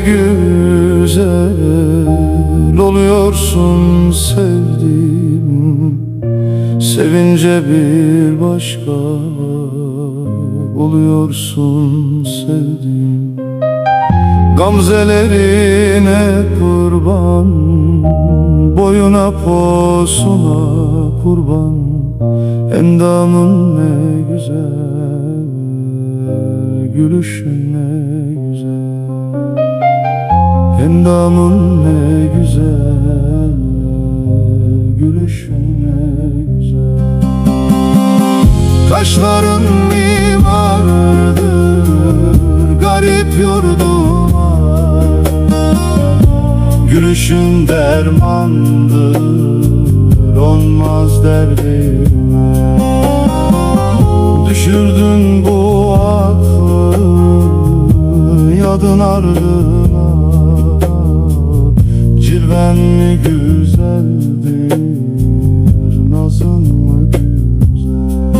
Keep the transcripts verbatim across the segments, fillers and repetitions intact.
güzel oluyorsun sevdiğim, sevince bir başka oluyorsun sevdiğim. Gamzelerine kurban, boyuna posuna kurban. Endamın ne güzel, gülüşün ne güzel. Endamın ne güzel, gülüşün ne güzel. Taşların mimarıdır garip yurduma, gülüşün dermandır olmaz derdime. Düşürdün bu aklı yadın ardına, cilven mi güzeldir, nazın mı güzel.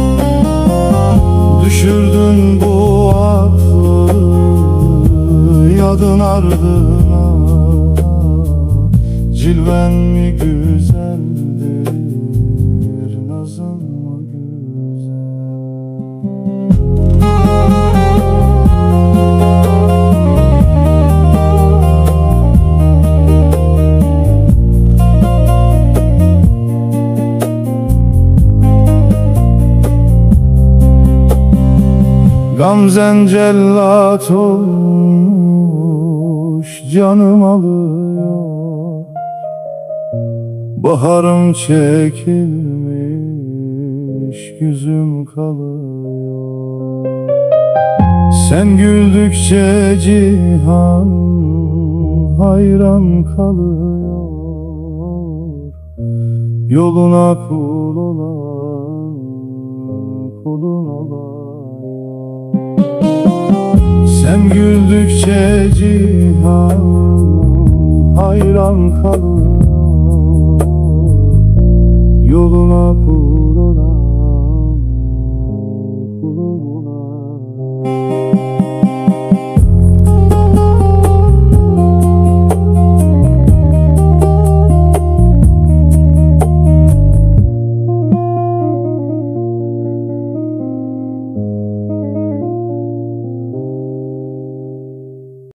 Düşürdün bu aklı yadın ardına, cilven mi güzeldir, nazın mı güzel. Gamzen cellat olmuş, canım alıyor. Baharım çekilmiş, güzüm kalıyor. Sen güldükçe cihan hayran kalıyor. Yoluna kul olan kulun olan. Sen güldükçe cihan hayran kalır. Yoluna kul